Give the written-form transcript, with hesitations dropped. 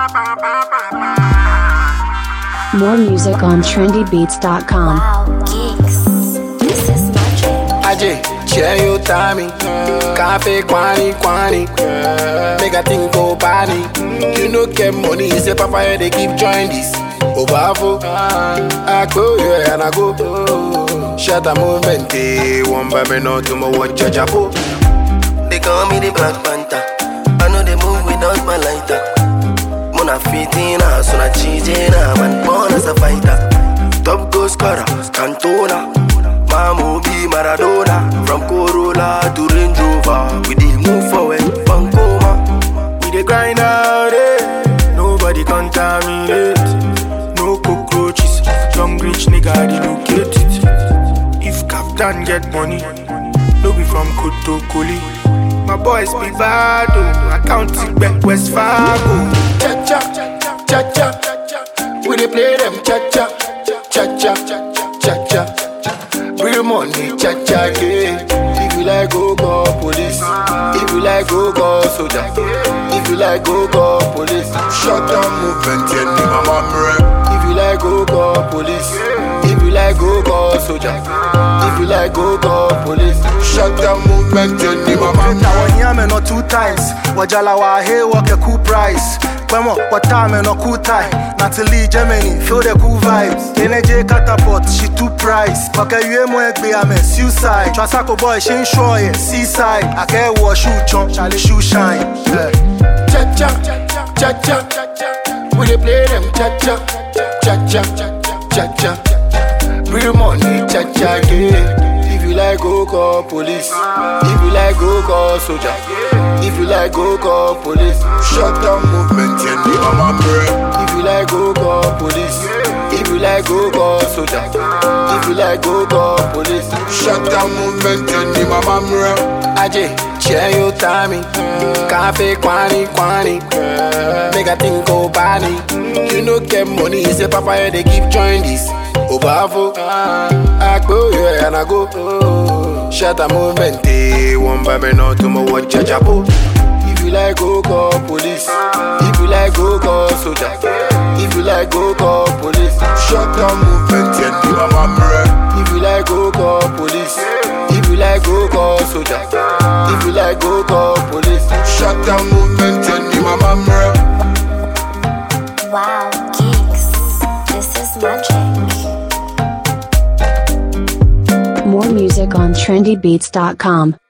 More music on trendybeats.com. Wow, geeks. This is magic. Aje, share your timing. Cafe, quani. Make a thing go party. You know, get money. You say, Papa, they keep join this. Obafo, I go, yeah, and I go. Shut a movement, one by me, no tomorrow, watch your chapo. They call me the Black Panther. I know they move without my lighter. Mona fitina, so na cheatina, man born as a fighter. Top goal scorer, Cantona. Mamu be Maradona. From Corolla to Range Rover, we dey move forward, Pancoma. We dey grind out, nobody contaminate. No cockroaches, young rich nigga relocate it. If Captain get money, no be from Kotokoli. My boys be bad, I count it back West Fargo. Cha-cha, cha-cha, we dey play them cha-cha, cha-cha, cha-cha. Real money, cha-cha, yeah. If you like, go call police. If you like, go call soldier. If you like, go call police. Shut down movement, yeah, ni mama mre. If you like, go call police. If you like, go call soldier. If you like, go call police. Shut down movement, yeah, ni mama mre. Now when you not 2 times, wajala wa hey walk a cool price. Kwemo, what time no cool time. Natalie Germany, feel the cool vibes. NJ catapult, she 2 price. Pake you mo ekbe ame suicide. Trasako boy, she ain't sure yeah, seaside. I can't wash shoe chunk, Charlie shoe shine. Cha-cha, cha-cha, we dey play them cha-cha, cha-cha, cha-cha. Real money, cha-cha, yeah. If you like, go call police. If you like, go call soldier. If you like, go call police. Shut down movement, yeah, ni mama mre. If you like, go call police. If you like, go call soldier. If you like, go call police. Shut down movement, yeah, ni mama mre. Aje, share your timing. Cafe, quani. Make a thing go party. You know, get money. You say, Papa, they keep join this. Obafo, I go, yeah, and I go. Shut a movement, one by me, no tomorrow, watch your chapo. If you like, go call police. If you like, go call soldier. If you like, go call police. Shut down movement, yeah, ni mama mre. If you like, go call police. If you like, go call soldier. If you like, go call police. Shut down movement, yeah, ni mama mre. Wow, geeks. This is magic. More music on trendybeats.com.